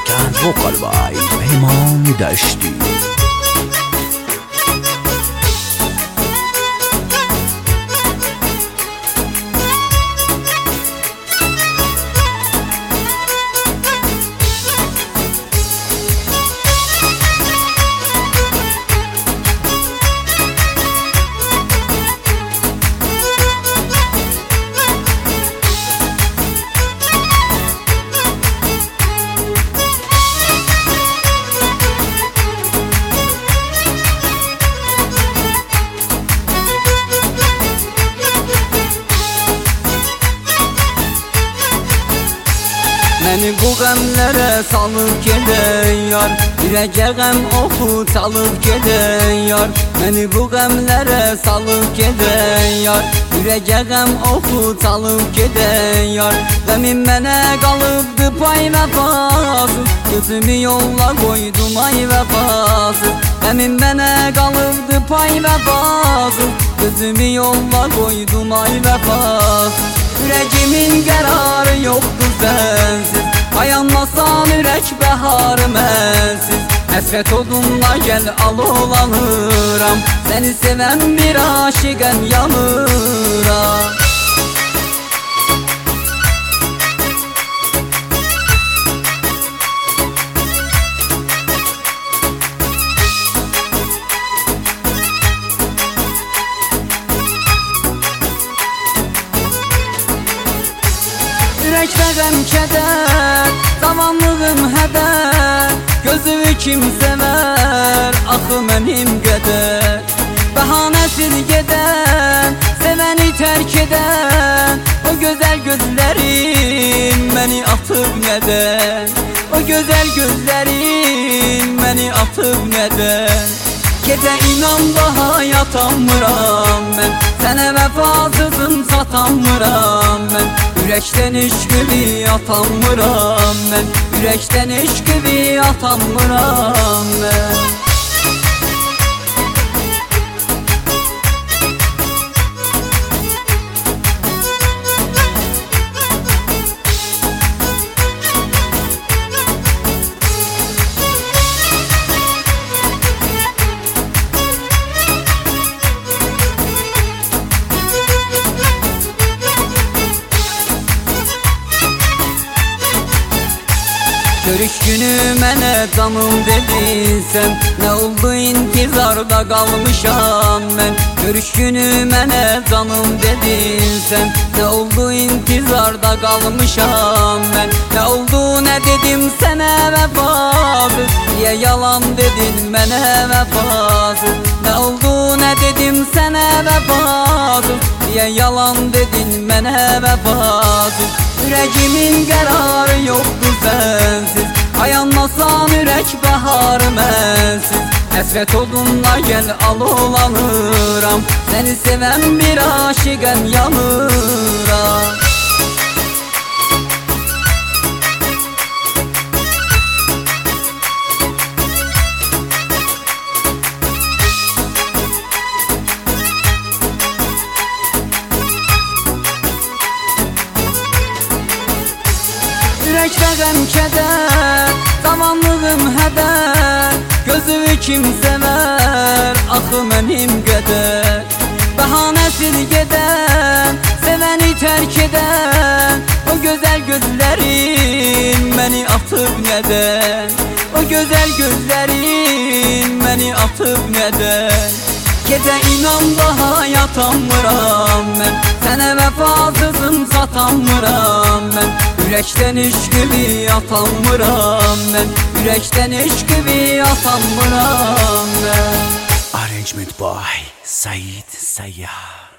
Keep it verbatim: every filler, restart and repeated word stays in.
Second vocal by Peyman Deşti. Məni bu qəmlərə salıb gedən yar, Ürəkə qəm oxu çalıb gedən yar. Məni bu qəmlərə salıb gedən yar, Ürəkə qəm oxu çalıb gedən yar. Qəmin mənə qalıbdı pay vəfasız, Gözümü yolla qoydum ay vəfasız. Qəmin mənə qalıbdı pay vəfasız, Gözümü yolla qoydum ay vəfasız. Ürəkimin qərarı yoxdur sənsiz, Ayanmasan ürək bəharı mənsiz. Həsrət odunla gəl alolanıram, Səni sevən bir aşiqəm yanıram. Ürək və qəm kədər, zamanlığım hədər, Gözümü kim sevər, axı mənim qədər. Bəhanəsiz gedən, sevəni tərk edən, O gözəl gözlərin məni atıb nədən, O gözəl gözlərin məni atıb nədən. Gecə inan daha yatanmıram mən, Sənə vəfasızım satanmıram mən. Ürəkdən eşqimi atanmıram mən, Ürəkdən eşqimi atanmıram mən. Görüş günü mənə canım dediysən, Nə oldu intizarda qalmışam mən. Görüş günü mənə canım dediysən, Nə oldu intizarda qalmışam mən. Nə oldu nə dedim sənə vəfasız, Niyə yalan dedin mənə vəfasız. Nə oldu nə dedim sənə vəfasız, Niyə yalan dedin mənə vəfasız. Ürəkimin qərarı yoxdur sənsiz, Ayanmasan ürək bəharı mənsiz. Həsrət odunla gəl alolanıram, Səni sevən bir aşiqəm yanıram. Ürək və qəm kədər, zamanlığım hədər, Gözümü kim sevər, axı mənim qədər. Bəhanəsiz gedən, sevəni tərk edən, O gözəl gözlərin məni atıb nədən, O gözəl gözlərin məni atıb nədən. Gecə inan daha yatanmıram mən, Sənə vəfasızım satanmıram mən. Ürəkdən eşqimi atanmıram mən, Ürəkdən eşqimi atanmıram mən. Arrangement by Said Sayyar.